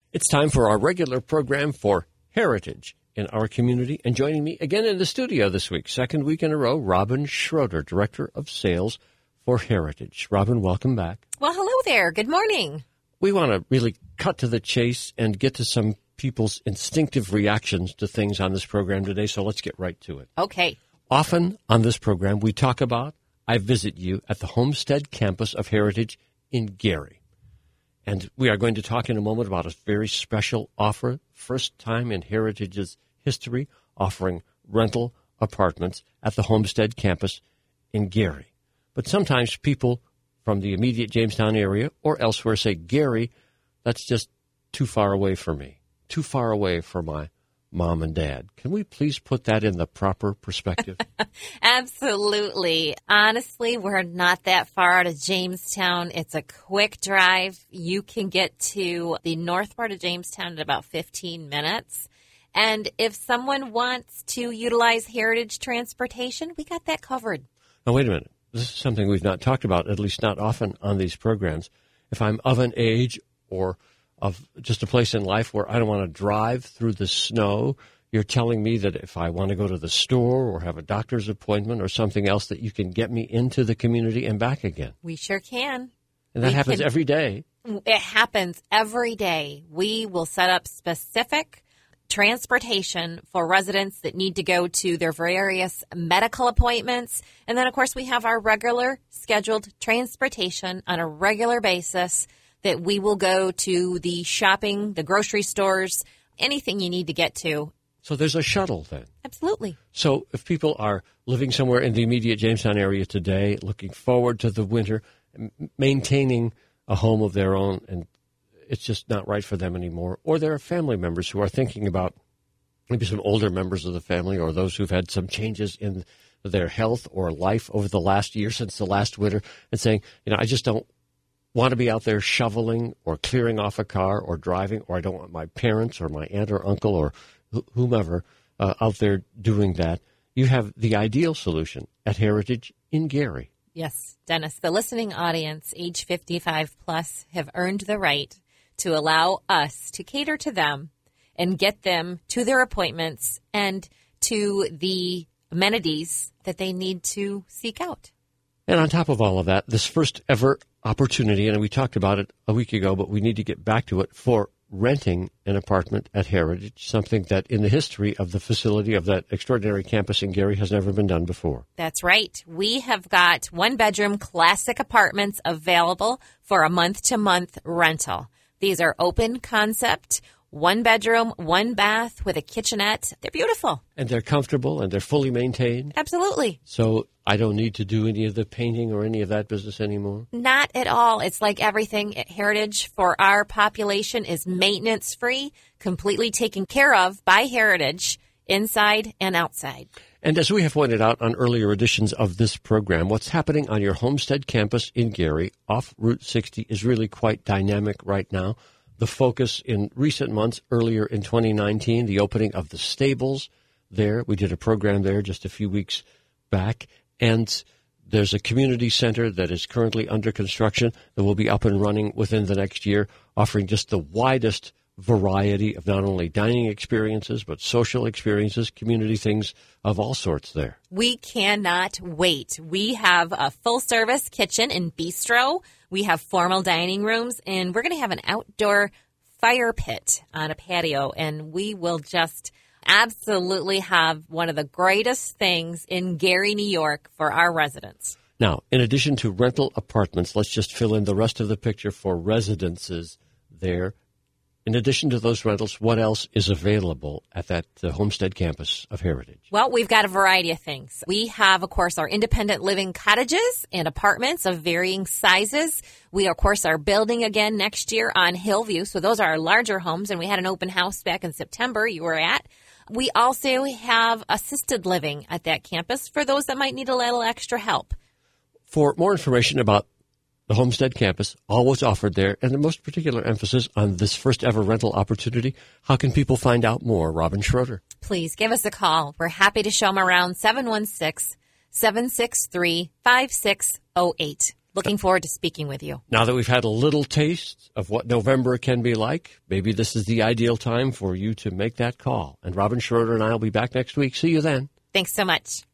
It's time for our regular program for Heritage in our community. And joining me again in the studio this week, second week in a row, Robin Schroeder, Director of Sales for Heritage. Robin, welcome back. Well, hello there. Good morning. We want to really cut to the chase and get to some people's instinctive reactions to things on this program today, so let's get right to it. Okay. Often on this program, we talk about, I visit you at the Homestead campus of Heritage in Gary. And we are going to talk in a moment about a very special offer, first time in Heritage's history, offering rental apartments at the Homestead campus in Gary. But sometimes people from the immediate Jamestown area or elsewhere say, Gary, that's just too far away for me, too far away for my mom and dad. Can we please put that in the proper perspective? Absolutely. Honestly, we're not that far out of Jamestown. It's a quick drive. You can get to the north part of Jamestown in about 15 minutes. And if someone wants to utilize Heritage Transportation, we got that covered. Now, wait a minute. This is something we've not talked about, at least not often on these programs. If I'm of an age or of just a place in life where I don't want to drive through the snow, you're telling me that if I want to go to the store or have a doctor's appointment or something else, that you can get me into the community and back again. We sure can. And that happens every day. It happens every day. We will set up specific transportation for residents that need to go to their various medical appointments. And then, of course, we have our regular scheduled transportation on a regular basis that we will go to the shopping, the grocery stores, anything you need to get to. So there's a shuttle then? Absolutely. So if people are living somewhere in the immediate Jamestown area today, looking forward to the winter, maintaining a home of their own, and it's just not right for them anymore, or there are family members who are thinking about maybe some older members of the family or those who've had some changes in their health or life over the last year since the last winter and saying, I just don't want to be out there shoveling or clearing off a car or driving, or I don't want my parents or my aunt or uncle or whomever out there doing that. You have the ideal solution at Heritage in Gary. Yes, Dennis, the listening audience, age 55 plus, have earned the right to allow us to cater to them and get them to their appointments and to the amenities that they need to seek out. And on top of all of that, this first ever opportunity, and we talked about it a week ago, but we need to get back to it, for renting an apartment at Heritage, something that in the history of the facility of that extraordinary campus in Gary has never been done before. That's right. We have got one-bedroom classic apartments available for a month-to-month rental. These are open concept, one bedroom, one bath with a kitchenette. They're beautiful. And they're comfortable and they're fully maintained. Absolutely. So I don't need to do any of the painting or any of that business anymore? Not at all. It's like everything at Heritage for our population is maintenance-free, completely taken care of by Heritage, inside and outside. And as we have pointed out on earlier editions of this program, what's happening on your Homestead campus in Gary off Route 60 is really quite dynamic right now. The focus in recent months, earlier in 2019, the opening of the stables there. We did a program there just a few weeks back. And there's a community center that is currently under construction that will be up and running within the next year, offering just the widest variety of not only dining experiences, but social experiences, community things of all sorts there. We cannot wait. We have a full-service kitchen and bistro. We have formal dining rooms, and we're going to have an outdoor fire pit on a patio, and we will just absolutely have one of the greatest things in Gary, New York for our residents. Now, in addition to rental apartments, let's just fill in the rest of the picture for residences there. In addition to those rentals, what else is available at that Homestead campus of Heritage? Well, we've got a variety of things. We have, of course, our independent living cottages and apartments of varying sizes. We, of course, are building again next year on Hillview. So those are our larger homes, and we had an open house back in September you were at. We also have assisted living at that campus for those that might need a little extra help. For more information about the Homestead campus, always offered there, and the most particular emphasis on this first ever rental opportunity, how can people find out more? Robin Schroeder. Please give us a call. We're happy to show them around 716-763-5608. Looking forward to speaking with you. Now that we've had a little taste of what November can be like, maybe this is the ideal time for you to make that call. And Robin Schroeder and I will be back next week. See you then. Thanks so much.